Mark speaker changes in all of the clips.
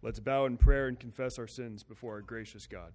Speaker 1: Let's bow in prayer and confess our sins before our gracious God.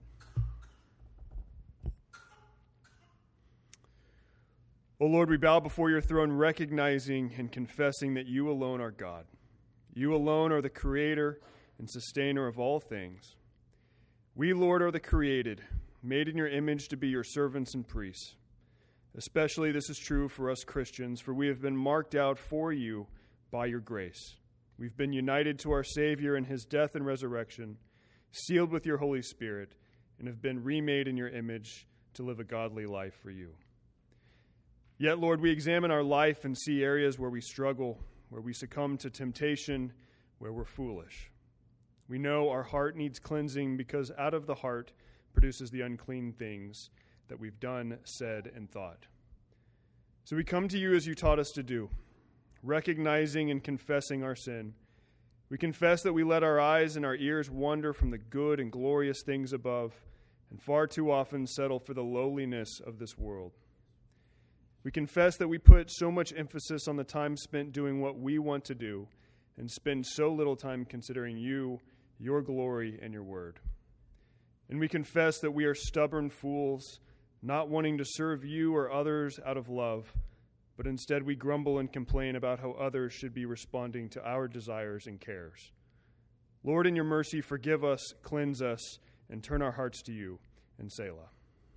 Speaker 1: O Lord, we bow before your throne, recognizing and confessing that you alone are God. You alone are the creator and sustainer of all things. We, Lord, are the created, made in your image to be your servants and priests. Especially this is true for us Christians, for we have been marked out for you by your grace. We've been united to our Savior in his death and resurrection, sealed with your Holy Spirit, and have been remade in your image to live a godly life for you. Yet, Lord, we examine our life and see areas where we struggle, where we succumb to temptation, where we're foolish. We know our heart needs cleansing because out of the heart produces the unclean things that we've done, said, and thought. So we come to you as you taught us to do, recognizing and confessing our sin. We confess that we let our eyes and our ears wander from the good and glorious things above, and far too often settle for the lowliness of this world. We confess that we put so much emphasis on the time spent doing what we want to do, and spend so little time considering you, your glory, and your word. And we confess that we are stubborn fools, not wanting to serve you or others out of love, but instead we grumble and complain about how others should be responding to our desires and cares. Lord, in your mercy, forgive us, cleanse us, and turn our hearts to you. And Selah.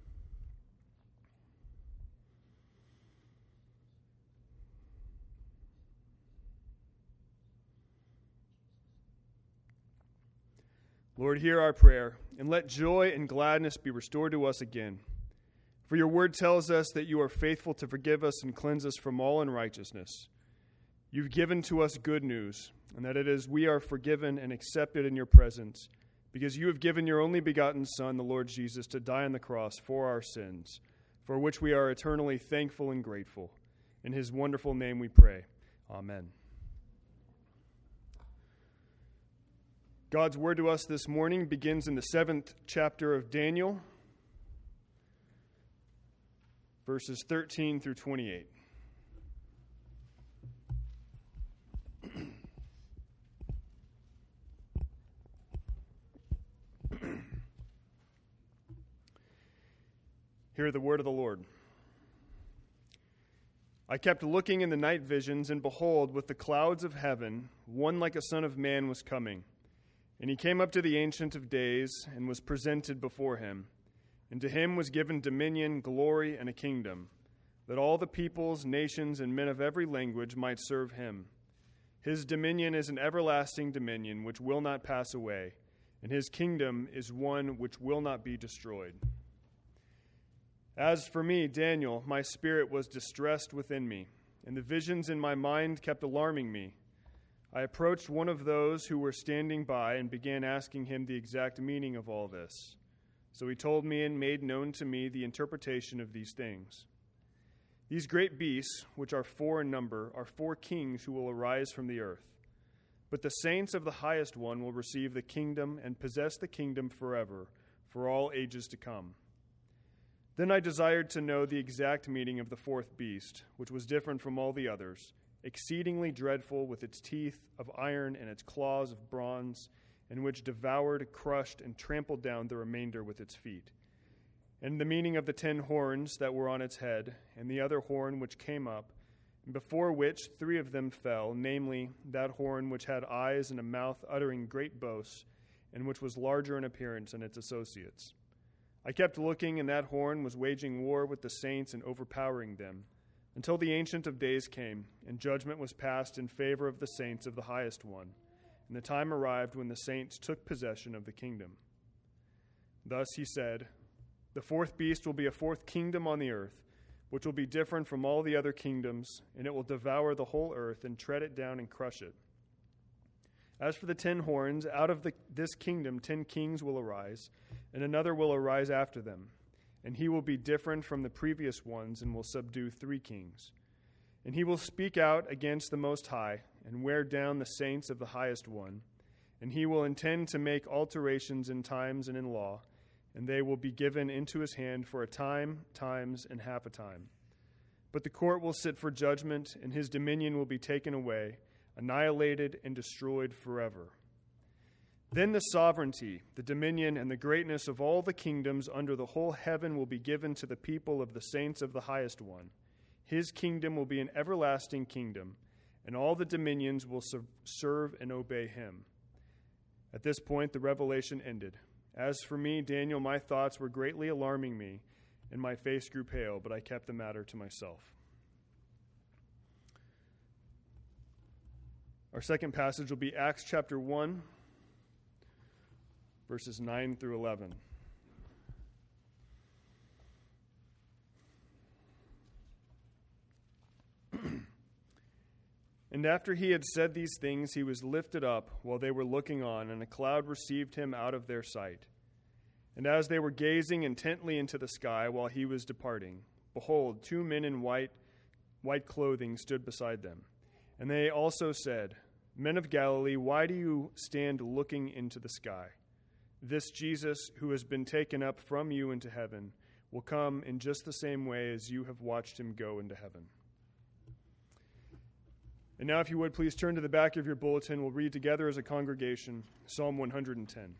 Speaker 1: Lord, hear our prayer, and let joy and gladness be restored to us again. For your word tells us that you are faithful to forgive us and cleanse us from all unrighteousness. You've given to us good news, and that it is we are forgiven and accepted in your presence, because you have given your only begotten Son, the Lord Jesus, to die on the cross for our sins, for which we are eternally thankful and grateful. In his wonderful name we pray. Amen. God's word to us this morning begins in the 7th chapter of Daniel, verses 13 through 28. Hear the word of the Lord. I kept looking in the night visions, and behold, with the clouds of heaven, one like a son of man was coming. And he came up to the Ancient of Days and was presented before him. And to him was given dominion, glory, and a kingdom, that all the peoples, nations, and men of every language might serve him. His dominion is an everlasting dominion which will not pass away, and his kingdom is one which will not be destroyed. As for me, Daniel, my spirit was distressed within me, and the visions in my mind kept alarming me. I approached one of those who were standing by and began asking him the exact meaning of all this. So he told me and made known to me the interpretation of these things. These great beasts, which are 4 in number, are 4 kings who will arise from the earth. But the saints of the highest one will receive the kingdom and possess the kingdom forever, for all ages to come. Then I desired to know the exact meaning of the 4th beast, which was different from all the others, exceedingly dreadful, with its teeth of iron and its claws of bronze, and which devoured, crushed, and trampled down the remainder with its feet. And the meaning of the 10 horns that were on its head, and the other horn which came up, and before which 3 of them fell, namely, that horn which had eyes and a mouth uttering great boasts, and which was larger in appearance than its associates. I kept looking, and that horn was waging war with the saints and overpowering them, until the Ancient of Days came, and judgment was passed in favor of the saints of the highest one, and the time arrived when the saints took possession of the kingdom. Thus he said, the 4th beast will be a 4th kingdom on the earth, which will be different from all the other kingdoms, and it will devour the whole earth and tread it down and crush it. As for the 10 horns, out of this kingdom 10 kings will arise, and another will arise after them. And he will be different from the previous ones and will subdue 3 kings. And he will speak out against the Most High and wear down the saints of the highest one. And he will intend to make alterations in times and in law, and they will be given into his hand for a time, times, and half a time. But the court will sit for judgment, and his dominion will be taken away, annihilated, and destroyed forever. Then the sovereignty, the dominion, and the greatness of all the kingdoms under the whole heaven will be given to the people of the saints of the Highest One. His kingdom will be an everlasting kingdom, and all the dominions will serve and obey him." At this point, the revelation ended. As for me, Daniel, my thoughts were greatly alarming me, and my face grew pale, but I kept the matter to myself. Our second passage will be Acts chapter 1, verses 9 through 11. And after he had said these things, he was lifted up while they were looking on, and a cloud received him out of their sight. And as they were gazing intently into the sky while he was departing, behold, 2 men in white clothing stood beside them. And they also said, "Men of Galilee, why do you stand looking into the sky? This Jesus, who has been taken up from you into heaven, will come in just the same way as you have watched him go into heaven." And now, if you would, please turn to the back of your bulletin. We'll read together as a congregation Psalm 110.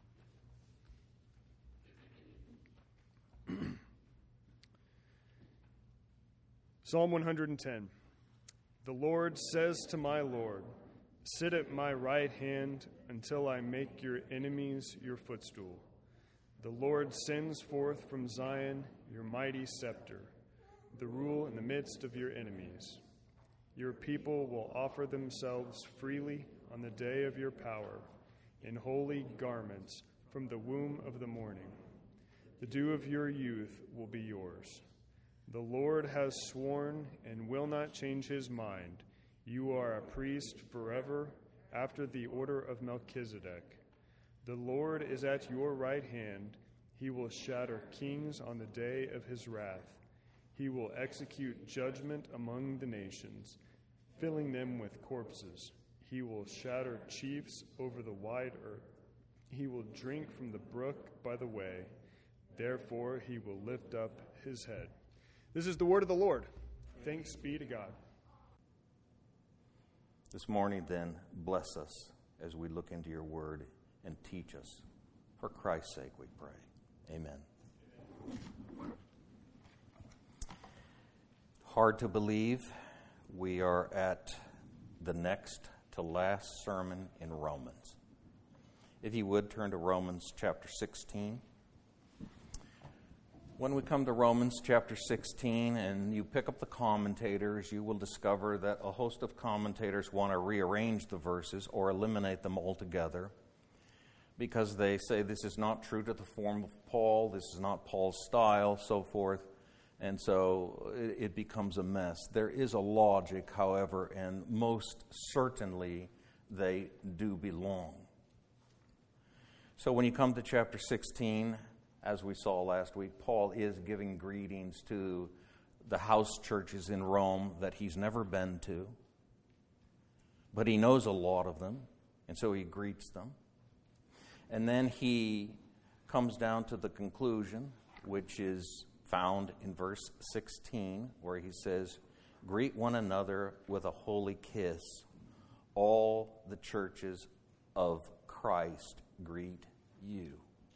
Speaker 1: Psalm 110. The Lord says to my Lord, "Sit at my right hand until I make your enemies your footstool." The Lord sends forth from Zion your mighty scepter, the rule in the midst of your enemies. Your people will offer themselves freely on the day of your power, in holy garments from the womb of the morning. The dew of your youth will be yours. The Lord has sworn and will not change his mind. You are a priest forever after the order of Melchizedek. The Lord is at your right hand. He will shatter kings on the day of his wrath. He will execute judgment among the nations, filling them with corpses. He will shatter chiefs over the wide earth. He will drink from the brook by the way. Therefore, he will lift up his head. This is the word of the Lord. Thanks be to God.
Speaker 2: This morning, then, bless us as we look into your word and teach us. For Christ's sake, we pray. Amen. Hard to believe we are at the next to last sermon in Romans. If you would, turn to Romans chapter 16. When we come to Romans chapter 16 and you pick up the commentators, you will discover that a host of commentators want to rearrange the verses or eliminate them altogether because they say this is not true to the form of Paul, this is not Paul's style, so forth. And so it becomes a mess. There is a logic, however, and most certainly they do belong. So when you come to chapter 16, as we saw last week, Paul is giving greetings to the house churches in Rome that he's never been to. But he knows a lot of them, and so he greets them. And then he comes down to the conclusion, which is found in verse 16, where he says, "Greet one another with a holy kiss. All the churches of Christ greet you."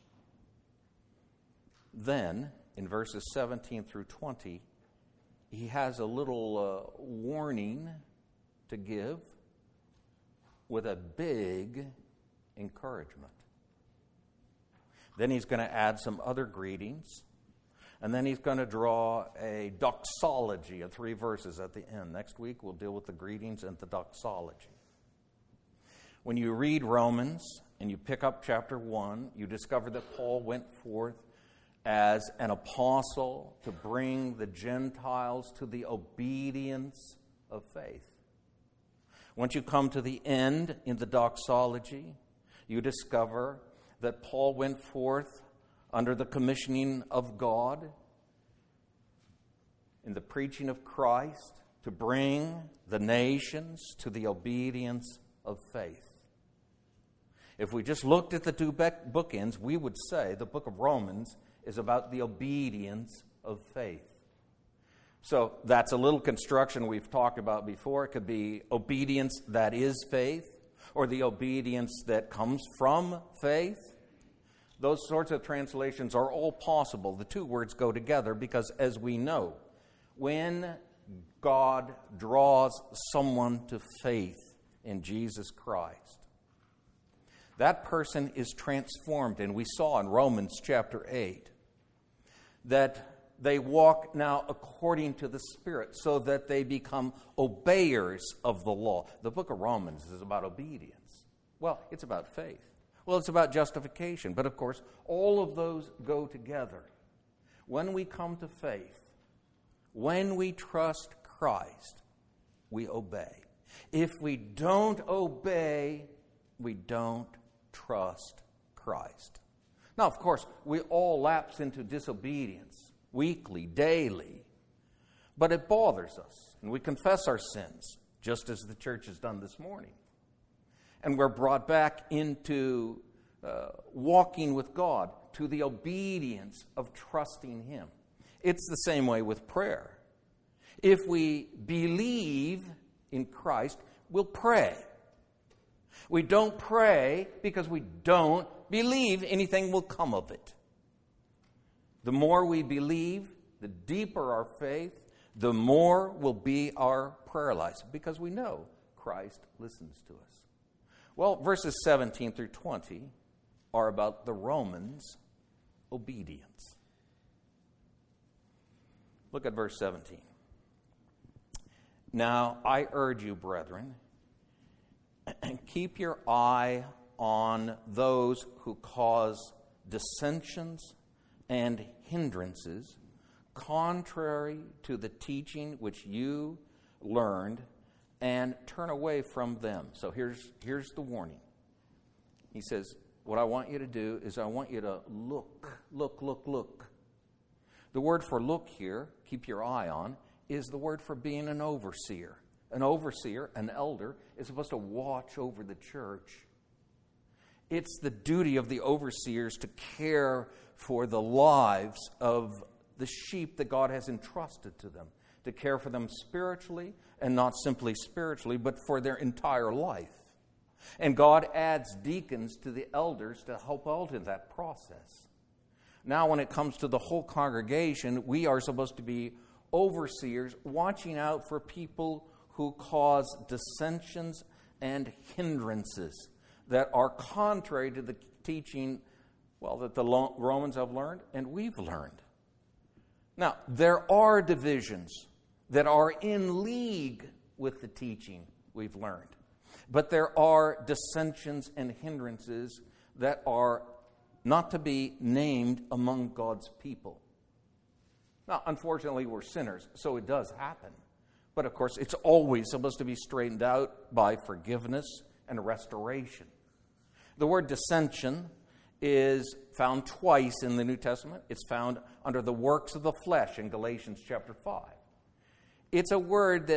Speaker 2: Then, in verses 17 through 20, he has a little warning to give with a big encouragement. Then he's going to add some other greetings. And then he's going to draw a doxology of 3 verses at the end. Next week, we'll deal with the greetings and the doxology. When you read Romans and you pick up chapter 1, you discover that Paul went forth as an apostle to bring the Gentiles to the obedience of faith. Once you come to the end in the doxology, you discover that Paul went forth under the commissioning of God in the preaching of Christ to bring the nations to the obedience of faith. If we just looked at the 2 bookends, we would say the book of Romans is about the obedience of faith. So that's a little construction we've talked about before. It could be obedience that is faith, or the obedience that comes from faith. Those sorts of translations are all possible. The two words go together because, as we know, when God draws someone to faith in Jesus Christ, that person is transformed. And we saw in Romans chapter 8 that they walk now according to the Spirit so that they become obeyers of the law. The book of Romans is about obedience. Well, it's about faith. Well, it's about justification. But of course, all of those go together. When we come to faith, when we trust Christ, we obey. If we don't obey, we don't trust Christ. Now, of course, we all lapse into disobedience weekly, daily, but it bothers us, and we confess our sins, just as the church has done this morning. And we're brought back into walking with God, to the obedience of trusting Him. It's the same way with prayer. If we believe in Christ, we'll pray. We don't pray because we don't believe anything will come of it. The more we believe, the deeper our faith, the more will be our prayer life, because we know Christ listens to us. Well, verses 17 through 20 are about the Romans' obedience. Look at verse 17. Now, I urge you, brethren, keep your eye on those who cause dissensions and hindrances contrary to the teaching which you learned, and turn away from them. So here's the warning. He says, what I want you to do is I want you to look. The word for look here, keep your eye on, is the word for being an overseer. An overseer, an elder, is supposed to watch over the church. It's the duty of the overseers to care for the lives of the sheep that God has entrusted to them, to care for them spiritually, and not simply spiritually, but for their entire life. And God adds deacons to the elders to help out in that process. Now, when it comes to the whole congregation, we are supposed to be overseers, watching out for people who cause dissensions and hindrances that are contrary to the teaching, well, that the Romans have learned and we've learned. Now, there are divisions that are in league with the teaching we've learned. But there are dissensions and hindrances that are not to be named among God's people. Now, unfortunately, we're sinners, so it does happen. But, of course, it's always supposed to be straightened out by forgiveness and restoration. The word dissension is found twice in the New Testament. It's found under the works of the flesh in Galatians chapter 5. It's a word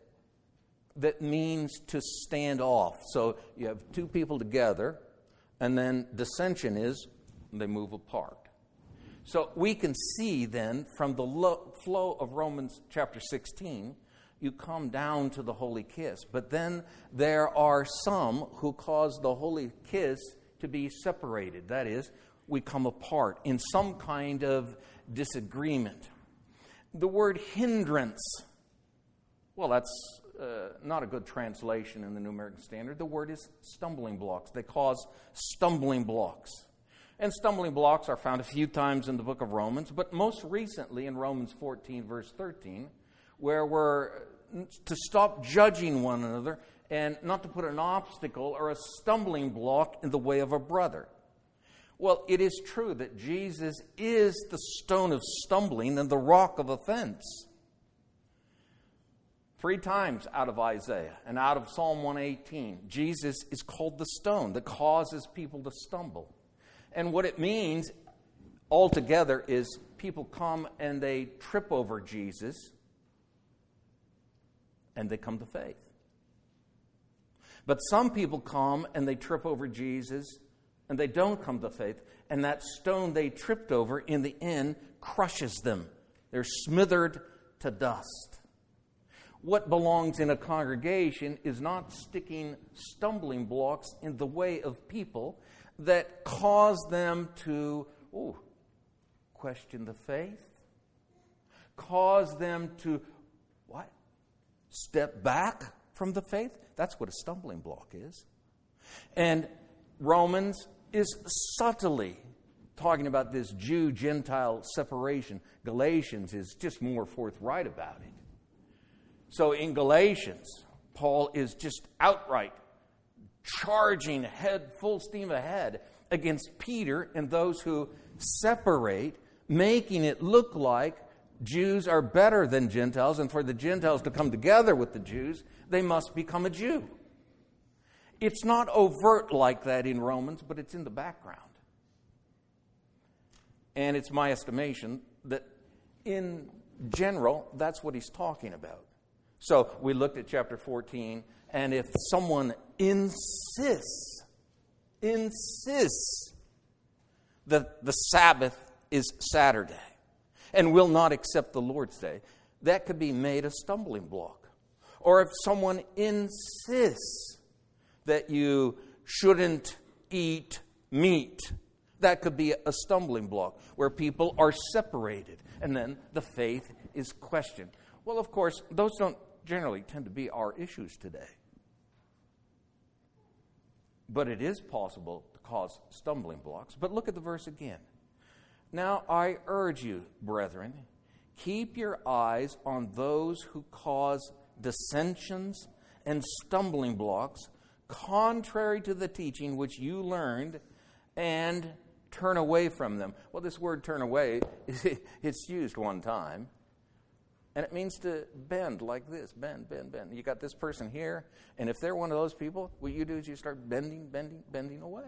Speaker 2: that means to stand off. So you have two people together, and then dissension is they move apart. So we can see then from the flow of Romans chapter 16, you come down to the holy kiss. But then there are some who cause the holy kiss to be separated. That is, we come apart in some kind of disagreement. The word hindrance, well, that's not a good translation in the New American Standard. The word is stumbling blocks. They cause stumbling blocks. And stumbling blocks are found a few times in the book of Romans, but most recently in Romans 14, verse 13, where we're to stop judging one another and not to put an obstacle or a stumbling block in the way of a brother. Well, it is true that Jesus is the stone of stumbling and the rock of offense. 3 times out of Isaiah and out of Psalm 118, Jesus is called the stone that causes people to stumble. And what it means altogether is people come and they trip over Jesus and they come to faith. But some people come and they trip over Jesus and they don't come to faith, and that stone they tripped over in the end crushes them. They're smothered to dust. What belongs in a congregation is not sticking stumbling blocks in the way of people that cause them to question the faith, cause them to step back from the faith. That's what a stumbling block is. And Romans is subtly talking about this Jew-Gentile separation. Galatians is just more forthright about it. So in Galatians, Paul is just outright charging ahead, full steam ahead, against Peter and those who separate, making it look like Jews are better than Gentiles, and for the Gentiles to come together with the Jews, they must become a Jew. It's not overt like that in Romans, but it's in the background. And it's my estimation that in general, that's what he's talking about. So we looked at chapter 14, and if someone insists that the Sabbath is Saturday and will not accept the Lord's Day, that could be made a stumbling block. Or if someone insists that you shouldn't eat meat, that could be a stumbling block where people are separated and then the faith is questioned. Well, of course, those don't generally tend to be our issues today. But it is possible to cause stumbling blocks. But look at the verse again. Now I urge you, brethren, keep your eyes on those who cause dissensions and stumbling blocks contrary to the teaching which you learned, and turn away from them. Well, this word turn away, it's used one time. And it means to bend like this. Bend. You got this person here, and if they're one of those people, what you do is you start bending away.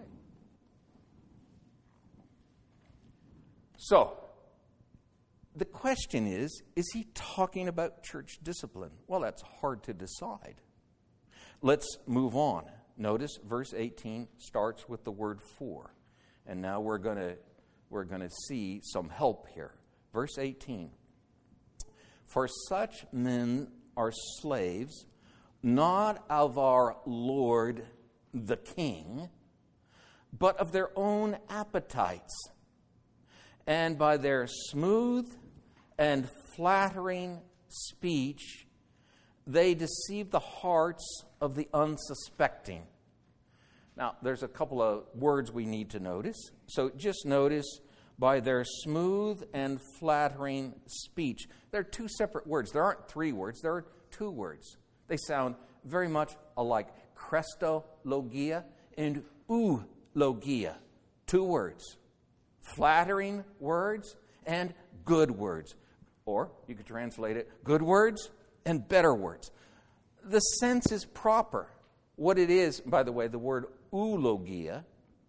Speaker 2: So, the question is he talking about church discipline? Well, that's hard to decide. Let's move on. Notice verse 18 starts with the word for. And now we're going to see some help here. Verse 18. For such men are slaves, not of our Lord the King, but of their own appetites. And by their smooth and flattering speech, they deceive the hearts of the unsuspecting. Now, there's a couple of words we need to notice. So just notice, by their smooth and flattering speech. There are two separate words. There aren't three words. There are two words. They sound very much alike. Christologia and eulogia. Two words. Flattering words and good words. Or you could translate it, good words and better words. The sense is proper. What it is, by the way, the word eulogia,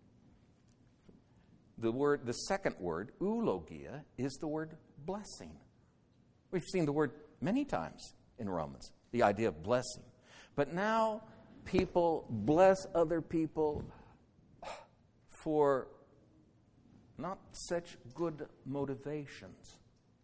Speaker 2: the second word, eulogia, is the word blessing. We've seen the word many times in Romans, the idea of blessing. But now people bless other people for not such good motivations.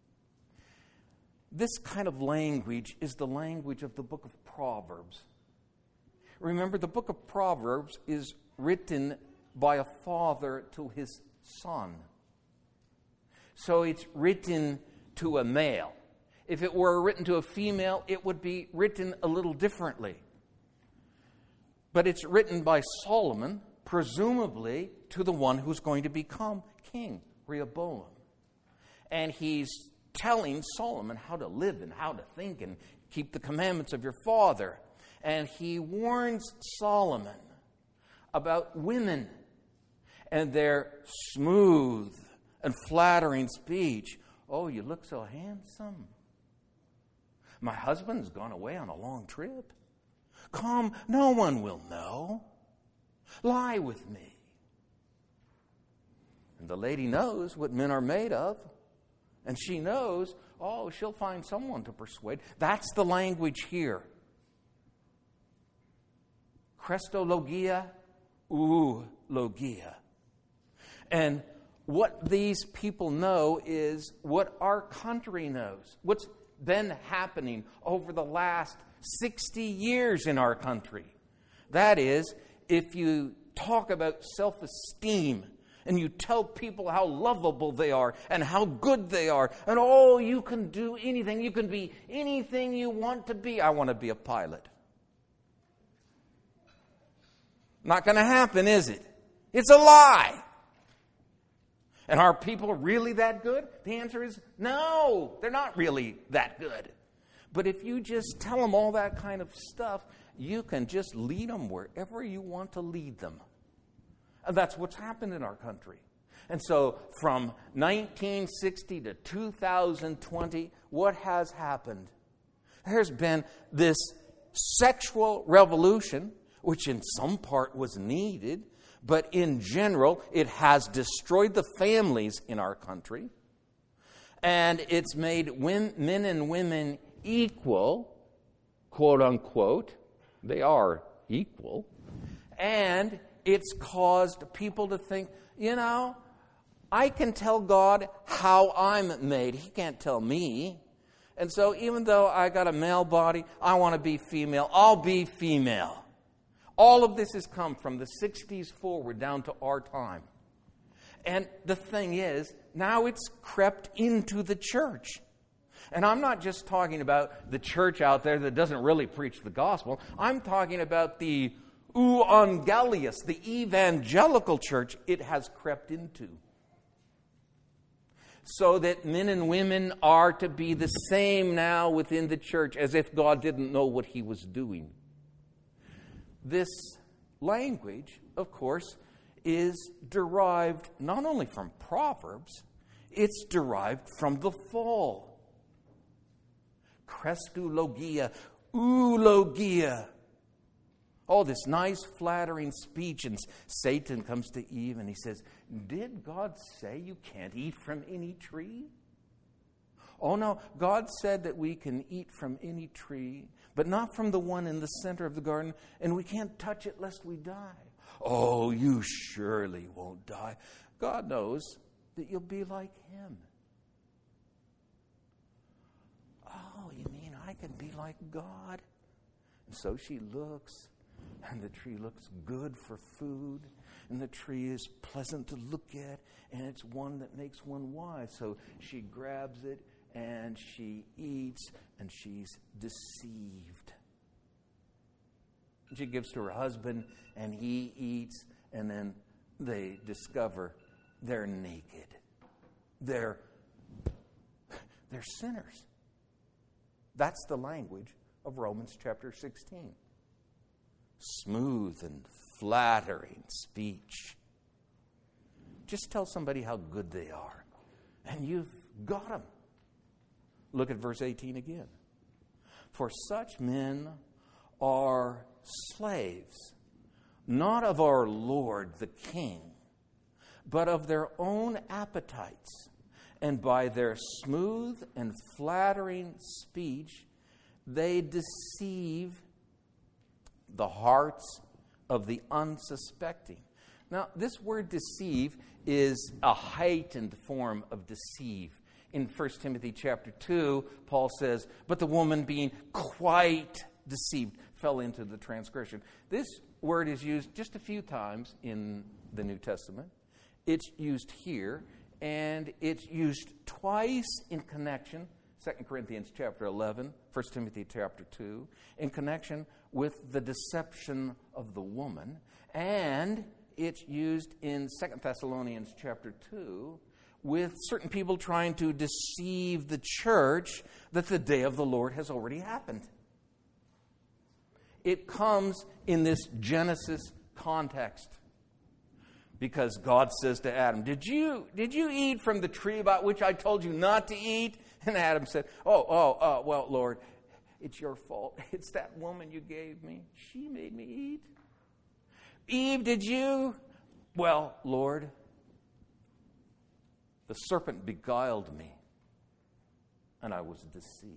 Speaker 2: This kind of language is the language of the book of Proverbs. Remember, the book of Proverbs is written by a father to his son. So it's written to a male. If it were written to a female, it would be written a little differently. But it's written by Solomon, presumably to the one who's going to become king, Rehoboam. And he's telling Solomon how to live and how to think and keep the commandments of your father. And he warns Solomon about women and their smooth and flattering speech. Oh, you look so handsome. My husband's gone away on a long trip. Come, no one will know. Lie with me. And the lady knows what men are made of. And she knows, she'll find someone to persuade. That's the language here. Christologia, eulogia. And what these people know is what our country knows. What's been happening over the last 60 years in our country. That is, if you talk about self-esteem and you tell people how lovable they are and how good they are, and oh, you can do anything, you can be anything you want to be. I want to be a pilot. Not going to happen, is it? It's a lie. And are people really that good? The answer is no, they're not really that good. But if you just tell them all that kind of stuff, you can just lead them wherever you want to lead them. And that's what's happened in our country. And so from 1960 to 2020, what has happened? There's been this sexual revolution, which in some part was needed, but in general, it has destroyed the families in our country. And it's made men and women equal, quote unquote. They are equal. And it's caused people to think, I can tell God how I'm made. He can't tell me. And so even though I got a male body, I want to be female. I'll be female. All of this has come from the 60s forward down to our time. And the thing is, now it's crept into the church. And I'm not just talking about the church out there that doesn't really preach the gospel. I'm talking about the evangelius, the evangelical church it has crept into. So that men and women are to be the same now within the church, as if God didn't know what he was doing. This language, of course, is derived not only from Proverbs, it's derived from the fall. Christologia, eulogia. Oh, this nice, flattering speech. And Satan comes to Eve and he says, did God say you can't eat from any tree? Oh, no, God said that we can eat from any tree, but not from the one in the center of the garden, and we can't touch it lest we die. Oh, you surely won't die. God knows that you'll be like him. Oh, you mean I can be like God? And so she looks, and the tree looks good for food, and the tree is pleasant to look at, and it's one that makes one wise. So she grabs it, and she eats, and she's deceived. She gives to her husband, and he eats, and then they discover they're naked. They're sinners. That's the language of Romans chapter 16. Smooth and flattering speech. Just tell somebody how good they are, and you've got them. Look at verse 18 again. For such men are slaves, not of our Lord the King, but of their own appetites, and by their smooth and flattering speech, they deceive the hearts of the unsuspecting. Now, this word deceive is a heightened form of deceive. In 1 Timothy chapter 2, Paul says, but the woman being quite deceived fell into the transgression. This word is used just a few times in the New Testament. It's used here, and it's used twice in connection, 2 Corinthians chapter 11, 1 Timothy chapter 2, in connection with the deception of the woman, and it's used in 2 Thessalonians chapter 2, with certain people trying to deceive the church that the day of the Lord has already happened. It comes in this Genesis context. Because God says to Adam, did you eat from the tree about which I told you not to eat? And Adam said, well, Lord, it's your fault. It's that woman you gave me. She made me eat. Eve, did you? Well, Lord, the serpent beguiled me, and I was deceived.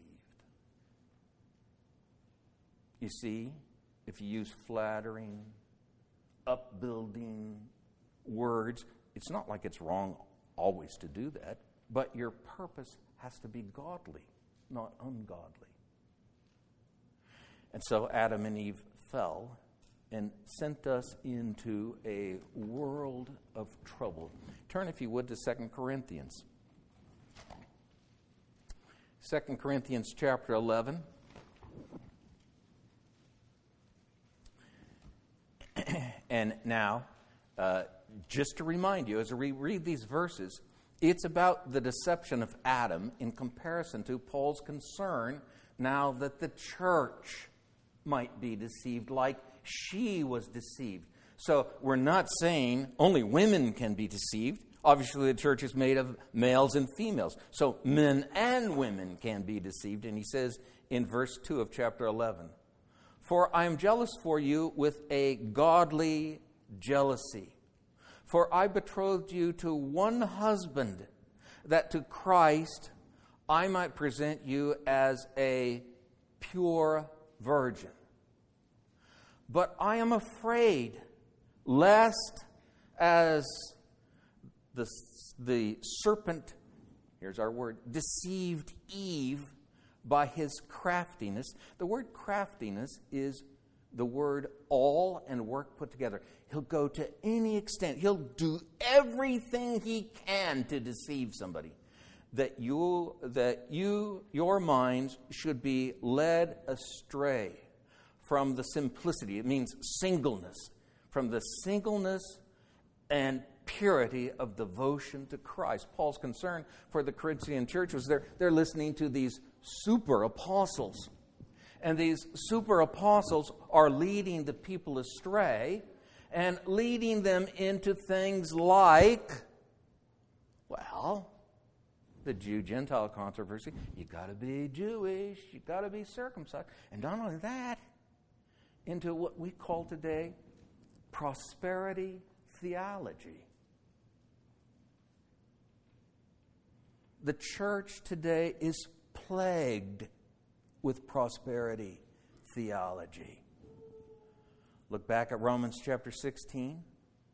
Speaker 2: You see, if you use flattering, upbuilding words, it's not like it's wrong always to do that, but your purpose has to be godly. not ungodly. And so Adam and Eve fell and sent us into a world of trouble. Turn, if you would, to 2 Corinthians. 2 Corinthians chapter 11. And now, just to remind you, as we read these verses, it's about the deception of Adam in comparison to Paul's concern now that the church might be deceived like she was deceived. So we're not saying only women can be deceived. Obviously, the church is made of males and females. So men and women can be deceived. And he says in verse 2 of chapter 11, "For I am jealous for you with a godly jealousy. For I betrothed you to one husband, that to Christ I might present you as a pure virgin. But I am afraid, lest as the serpent," here's our word, "deceived Eve by his craftiness." The word craftiness is the word all and work put together. He'll go to any extent. He'll do everything he can to deceive somebody. That your minds should be led astray from the simplicity. It means singleness. From the singleness and purity of devotion to Christ. Paul's concern for the Corinthian church was they're listening to these super apostles. And these super apostles are leading the people astray and leading them into things like, well, the Jew-Gentile controversy. You got to be Jewish. You got to be circumcised. And not only that, into what we call today prosperity theology. The church today is plagued with prosperity theology. Look back at Romans chapter 16.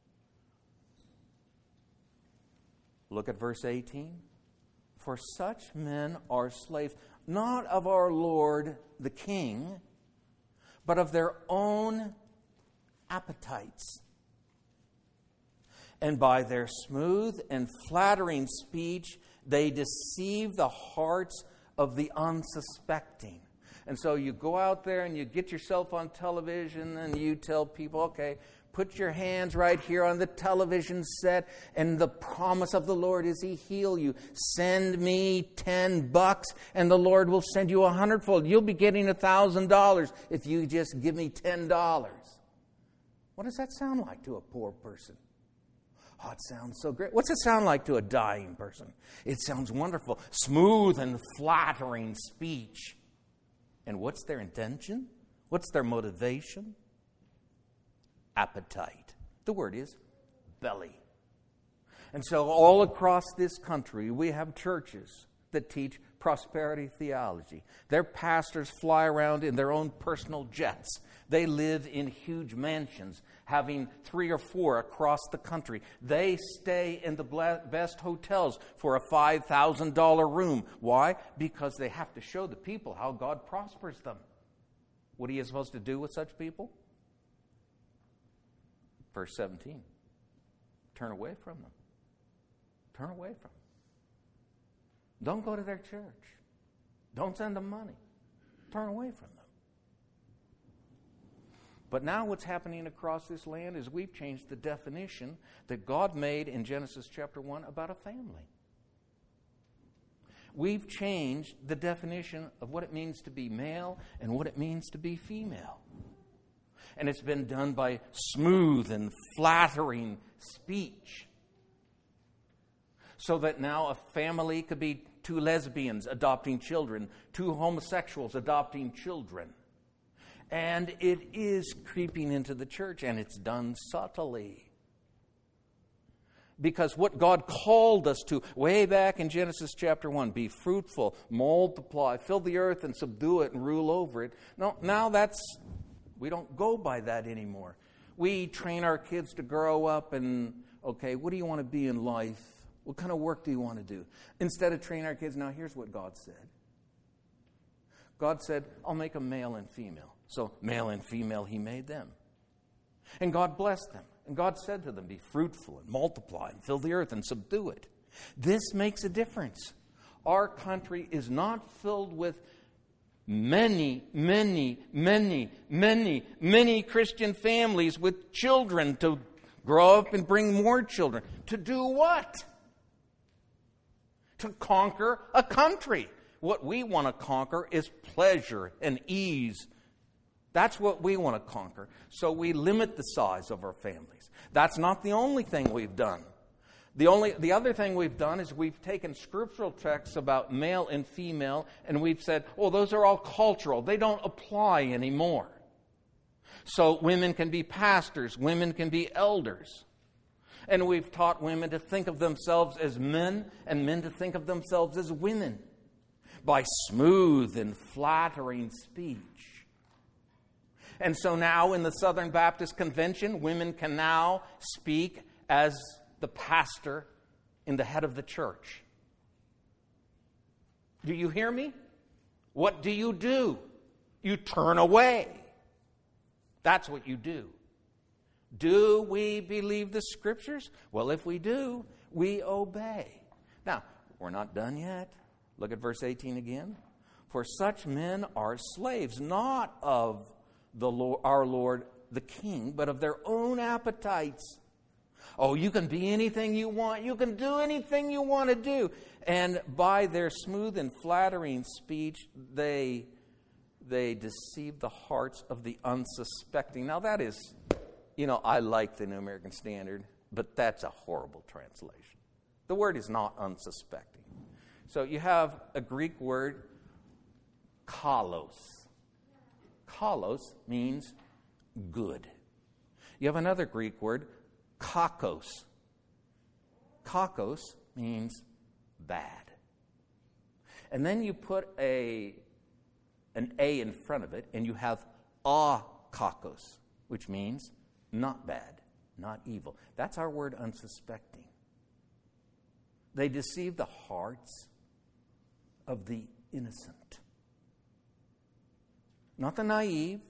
Speaker 2: Look at verse 18. "For such men are slaves, not of our Lord the King, but of their own appetites. And by their smooth and flattering speech, they deceive the hearts of the unsuspecting." And so you go out there and you get yourself on television and you tell people, okay, put your hands right here on the television set, and the promise of the Lord is He heal you. Send me $10 and the Lord will send you 100-fold. You'll be getting $1,000 if you just give me $10. What does that sound like to a poor person? Oh, it sounds so great. What's it sound like to a dying person? It sounds wonderful. Smooth and flattering speech. And what's their intention? What's their motivation? Appetite. The word is belly. And so all across this country, we have churches that teach prosperity theology. Their pastors fly around in their own personal jets. They live in huge mansions, having 3 or 4 across the country. They stay in the best hotels for a $5,000 room. Why? Because they have to show the people how God prospers them. What are you supposed to do with such people? Verse 17. Turn away from them. Turn away from them. Don't go to their church. Don't send them money. Turn away from them. But now what's happening across this land is we've changed the definition that God made in Genesis chapter 1 about a family. We've changed the definition of what it means to be male and what it means to be female. And it's been done by smooth and flattering speech. So that now a family could be 2 lesbians adopting children, 2 homosexuals adopting children. And it is creeping into the church, and it's done subtly. Because what God called us to way back in Genesis chapter 1, be fruitful, multiply, fill the earth and subdue it and rule over it. No, now we don't go by that anymore. We train our kids to grow up and, okay, what do you want to be in life? What kind of work do you want to do? Instead of training our kids, now here's what God said. God said, I'll make them male and female. So male and female, He made them. And God blessed them. And God said to them, be fruitful and multiply and fill the earth and subdue it. This makes a difference. Our country is not filled with many Christian families with children to grow up and bring more children. To do what? To conquer a country. What we want to conquer is pleasure and ease. That's what we want to conquer. So we limit the size of our families. That's not the only thing we've done. The other thing we've done is we've taken scriptural texts about male and female and we've said, oh, those are all cultural. They don't apply anymore. So women can be pastors, women can be elders. And we've taught women to think of themselves as men and men to think of themselves as women by smooth and flattering speech. And so now in the Southern Baptist Convention, women can now speak as the pastor and the head of the church. Do you hear me? What do? You turn away. That's what you do. Do we believe the Scriptures? Well, if we do, we obey. Now, we're not done yet. Look at verse 18 again. For such men are slaves, not of the Lord, our Lord the King, but of their own appetites. Oh, you can be anything you want. You can do anything you want to do. And by their smooth and flattering speech, they deceive the hearts of the unsuspecting. Now that is, I like the New American Standard, but that's a horrible translation. The word is not unsuspecting. So you have a Greek word, kalos. Kalos means good. You have another Greek word, kakos. Kakos means bad. And then you put an A in front of it, and you have akakos, which means not bad, not evil. That's our word unsuspecting. They deceive the hearts of the innocent. Not the naive,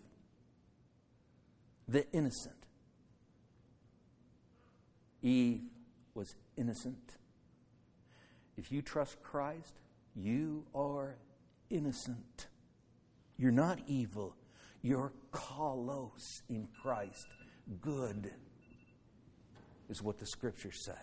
Speaker 2: the innocent. Eve was innocent. If you trust Christ, you are innocent. You're not evil. You're kalos in Christ. Good is what the Scriptures say.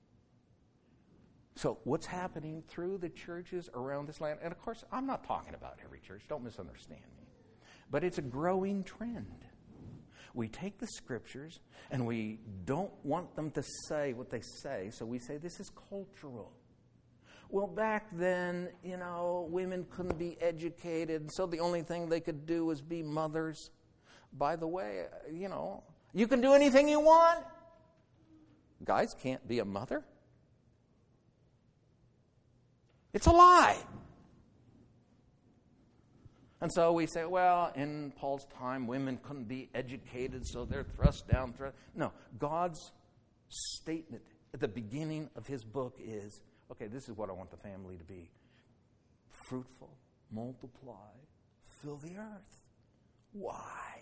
Speaker 2: So what's happening through the churches around this land, and of course, I'm not talking about every church. Don't misunderstand me. But it's a growing trend. We take the Scriptures and we don't want them to say what they say, so we say this is cultural. Well, back then, women couldn't be educated, so the only thing they could do was be mothers. By the way, you can do anything you want. Guys can't be a mother. It's a lie. And so we say, well, in Paul's time, women couldn't be educated, so they're thrust down. No, God's statement at the beginning of his book is, okay, this is what I want the family to be. Fruitful, multiply, fill the earth. Why?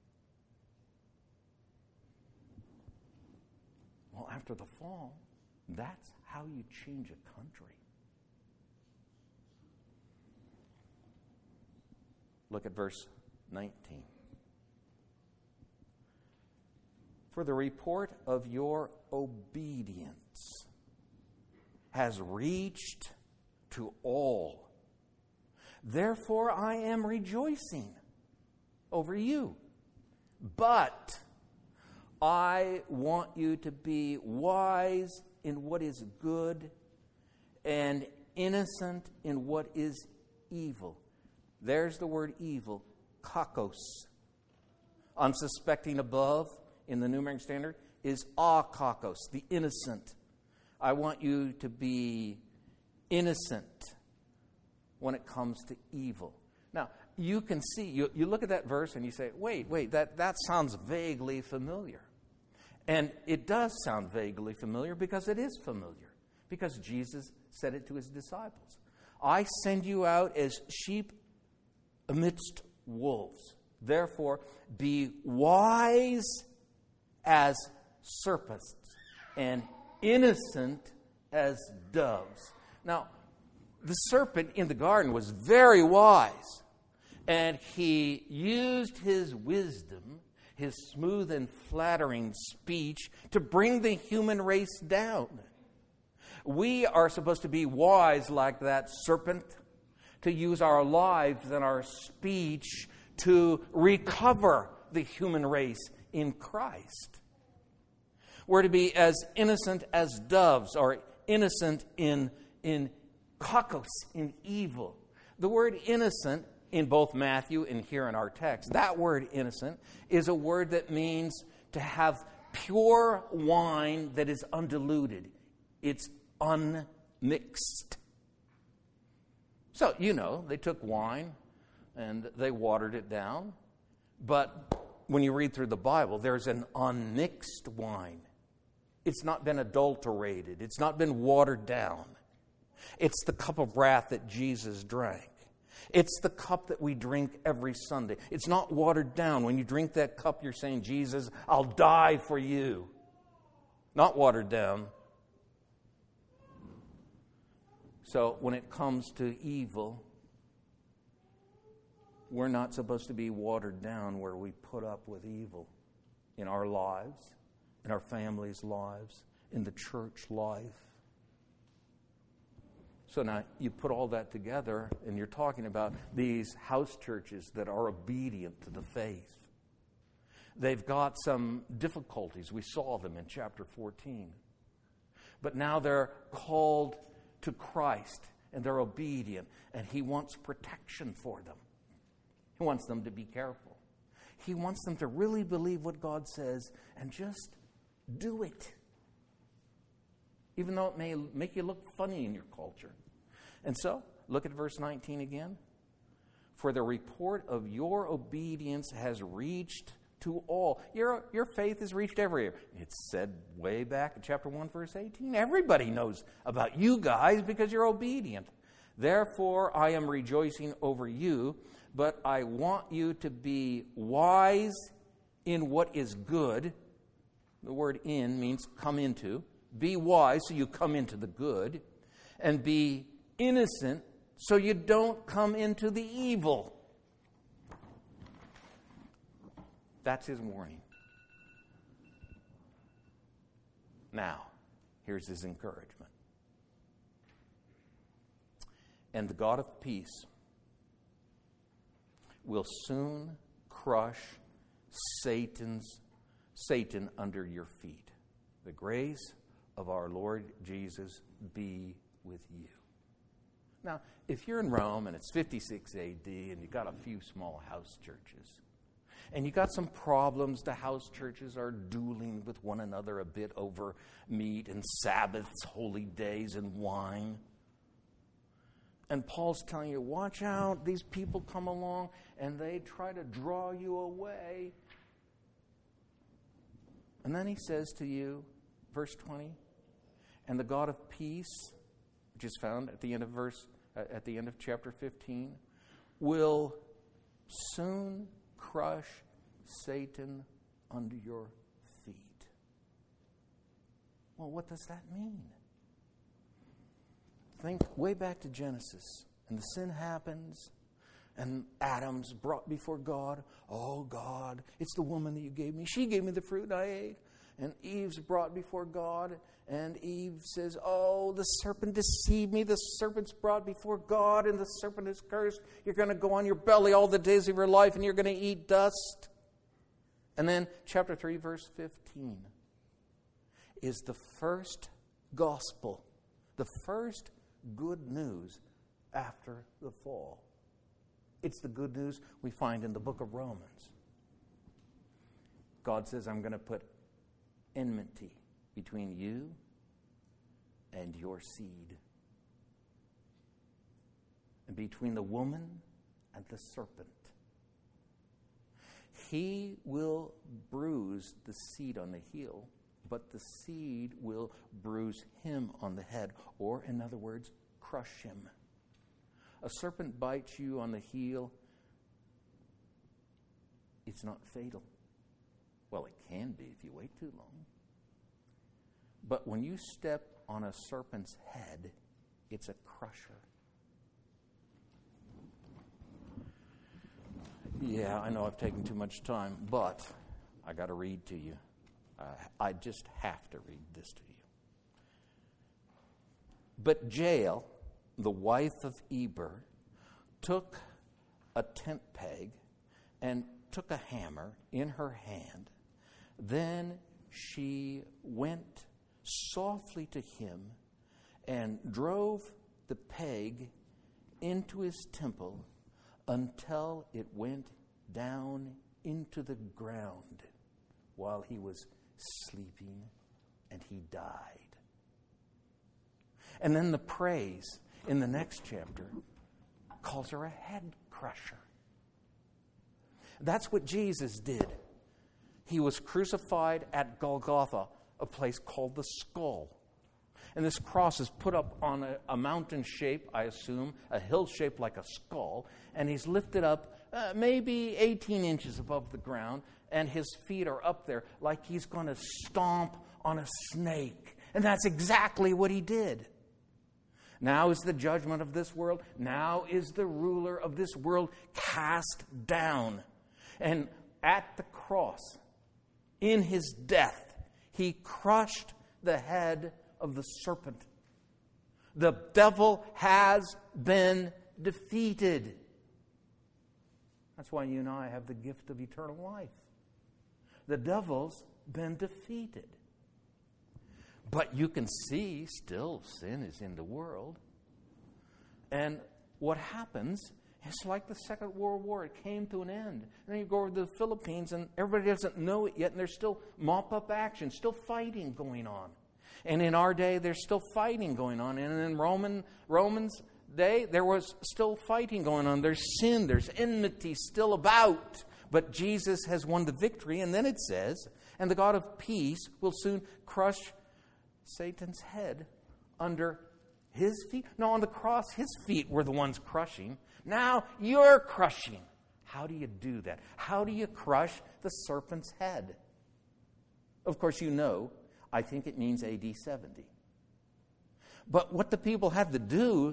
Speaker 2: Well, after the fall, that's how you change a country. Look at verse 19. For the report of your obedience has reached to all. Therefore I am rejoicing over you. But I want you to be wise in what is good and innocent in what is evil. There's the word evil, kakos. Unsuspecting above in the New American Standard is akakos, the innocent. I want you to be innocent when it comes to evil. Now, you can see, you look at that verse and you say, wait, that sounds vaguely familiar. And it does sound vaguely familiar because it is familiar. Because Jesus said it to his disciples. I send you out as sheep amidst wolves. Therefore, be wise as serpents and innocent as doves. Now, the serpent in the garden was very wise, and he used his wisdom, his smooth and flattering speech, to bring the human race down. We are supposed to be wise like that serpent, to use our lives and our speech to recover the human race in Christ. We're to be as innocent as doves, or innocent in kakos, in evil. The word innocent, in both Matthew and here in our text, that word innocent is a word that means to have pure wine that is undiluted. It's unmixed. So, they took wine and they watered it down. But when you read through the Bible, there's an unmixed wine. It's not been adulterated. It's not been watered down. It's the cup of wrath that Jesus drank. It's the cup that we drink every Sunday. It's not watered down. When you drink that cup, you're saying, Jesus, I'll die for you. Not watered down. So when it comes to evil, we're not supposed to be watered down where we put up with evil in our lives, in our families' lives, in the church life. So now you put all that together and you're talking about these house churches that are obedient to the faith. They've got some difficulties. We saw them in chapter 14. But now they're called to Christ and they're obedient, and He wants protection for them. He wants them to be careful. He wants them to really believe what God says and just do it. Even though it may make you look funny in your culture. And so, look at verse 19 again. For the report of your obedience has reached to all. Your faith has reached everywhere. It's said way back in chapter 1, verse 18. Everybody knows about you guys because you're obedient. Therefore, I am rejoicing over you, but I want you to be wise in what is good. The word in means come into. Be wise so you come into the good. And be innocent so you don't come into the evil. That's his warning. Now, here's his encouragement. And the God of peace will soon crush Satan under your feet. The grace of our Lord Jesus be with you. Now, if you're in Rome and it's 56 AD and you've got a few small house churches, and you got some problems, the house churches are dueling with one another a bit over meat and Sabbaths, holy days, and wine. And Paul's telling you, watch out, these people come along and they try to draw you away. And then he says to you, verse 20, and the God of peace, which is found at the end of chapter 15, will soon crush Satan under your feet. Well, what does that mean? Think way back to Genesis, and the sin happens, and Adam's brought before God. Oh, God, it's the woman that you gave me. She gave me the fruit, and I ate. And Eve's brought before God, and Eve says, oh, the serpent deceived me. The serpent's brought before God, and the serpent is cursed. You're going to go on your belly all the days of your life, and you're going to eat dust. And then chapter 3, verse 15 is the first gospel, the first good news after the fall. It's the good news we find in the book of Romans. God says, I'm going to put enmity between you and your seed, and between the woman and the serpent. He will bruise the seed on the heel, but the seed will bruise him on the head, or in other words, crush him. A serpent bites you on the heel, it's not fatal. Well, it can be if you wait too long. But when you step on a serpent's head, it's a crusher. Yeah, I know I've taken too much time, but I got to read to you. I just have to read this to you. But Jael, the wife of Eber, took a tent peg and took a hammer in her hand. Then she went softly to him and drove the peg into his temple until it went down into the ground while he was sleeping, and he died. And then the praise in the next chapter calls her a head crusher. That's what Jesus did. He was crucified at Golgotha, a place called the Skull. And this cross is put up on a mountain shape, I assume, a hill shape like a skull, and he's lifted up maybe 18 inches above the ground, and his feet are up there like he's going to stomp on a snake. And that's exactly what he did. Now is the judgment of this world. Now is the ruler of this world cast down. And at the cross, in his death, he crushed the head of the serpent. The devil has been defeated. That's why you and I have the gift of eternal life. The devil's been defeated. But you can see still sin is in the world. And what happens, it's like the Second World War. It came to an end. And then you go over to the Philippines and everybody doesn't know it yet, and there's still mop-up action, still fighting going on. And in our day, there's still fighting going on. And in Romans' day, there was still fighting going on. There's sin, there's enmity still about. But Jesus has won the victory. And then it says, and the God of peace will soon crush Satan's head under his feet. No, on the cross, his feet were the ones crushing. Now you're crushing. How do you do that? How do you crush the serpent's head? Of course, you know, I think it means AD 70. But what the people had to do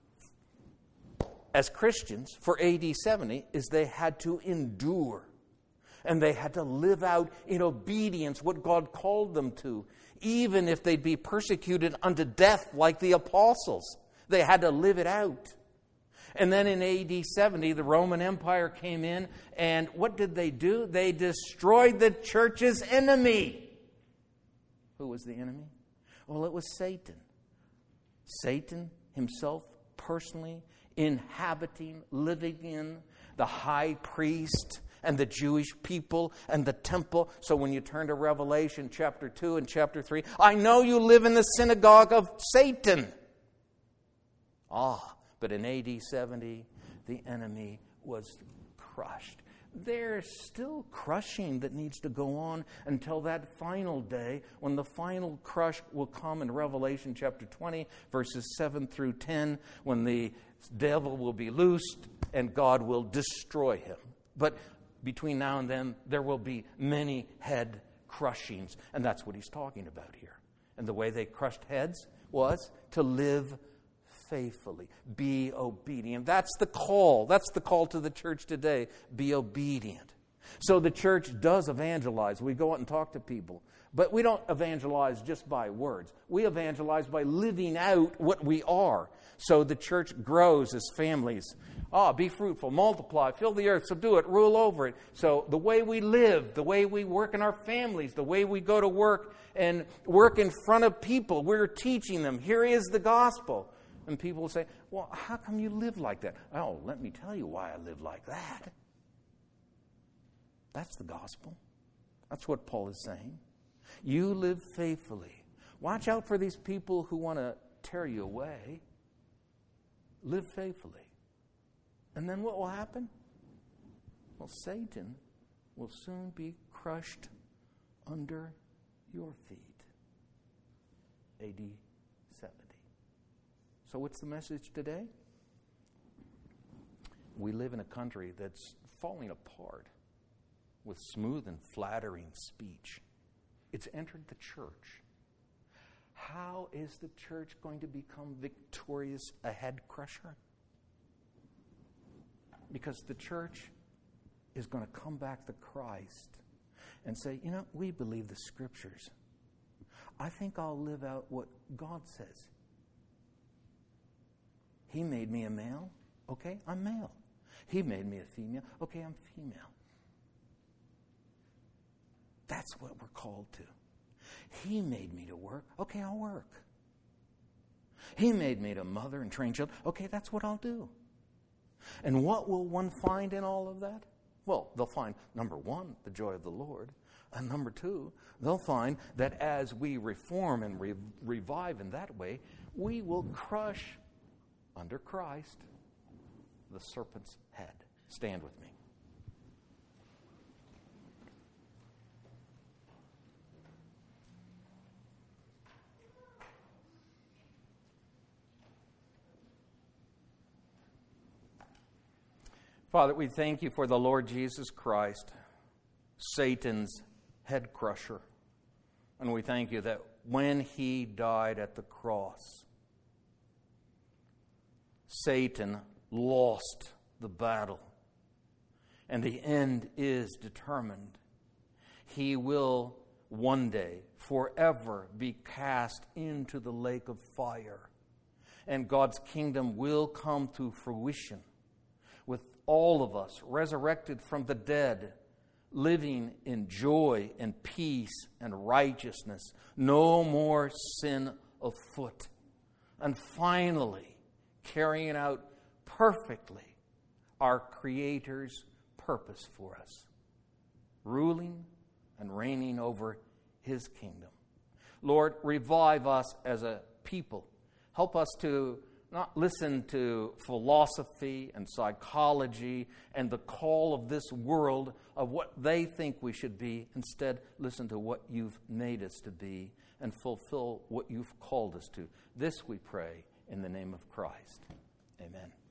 Speaker 2: as Christians for AD 70 is they had to endure. And they had to live out in obedience what God called them to. Even if they'd be persecuted unto death like the apostles. They had to live it out. And then in AD 70, the Roman Empire came in, and what did they do? They destroyed the church's enemy. Who was the enemy? Well, it was Satan. Satan himself personally inhabiting, living in the high priest and the Jewish people and the temple. So when you turn to Revelation chapter 2 and chapter 3, I know you live in the synagogue of Satan. But in AD 70, the enemy was crushed. There's still crushing that needs to go on until that final day when the final crush will come in Revelation chapter 20, verses 7 through 10, when the devil will be loosed and God will destroy him. But between now and then, there will be many head crushings. And that's what he's talking about here. And the way they crushed heads was to live faithfully. Be obedient. That's the call. That's the call to the church today. Be obedient. So the church does evangelize. We go out and talk to people. But we don't evangelize just by words. We evangelize by living out what we are. So the church grows as families. Be fruitful, multiply, fill the earth, subdue it, rule over it. So the way we live, the way we work in our families, the way we go to work and work in front of people, we're teaching them, here is the gospel. And people will say, well, how come you live like that? Oh, let me tell you why I live like that. That's the gospel. That's what Paul is saying. You live faithfully. Watch out for these people who want to tear you away. Live faithfully. And then what will happen? Well, Satan will soon be crushed under your feet. AD 70. So what's the message today? We live in a country that's falling apart. with smooth and flattering speech. It's entered the church. How is the church going to become victorious, a head crusher? Because the church is going to come back to Christ and say, you know, we believe the Scriptures. I think I'll live out what God says. He made me a male. Okay, I'm male. He made me a female. Okay, I'm female. That's what we're called to. He made me to work. Okay, I'll work. He made me to mother and train children. Okay, that's what I'll do. And what will one find in all of that? Well, they'll find, number one, the joy of the Lord. And number two, they'll find that as we reform and revive in that way, we will crush under Christ the serpent's head. Stand with me. Father, we thank you for the Lord Jesus Christ, Satan's head crusher. And we thank you that when he died at the cross, Satan lost the battle. And the end is determined. He will one day forever be cast into the lake of fire. And God's kingdom will come to fruition with all of us resurrected from the dead, living in joy and peace and righteousness, no more sin afoot, and finally carrying out perfectly our Creator's purpose for us, ruling and reigning over His kingdom. Lord, revive us as a people. Help us to not listen to philosophy and psychology and the call of this world of what they think we should be. Instead, listen to what you've made us to be and fulfill what you've called us to. This we pray in the name of Christ. Amen.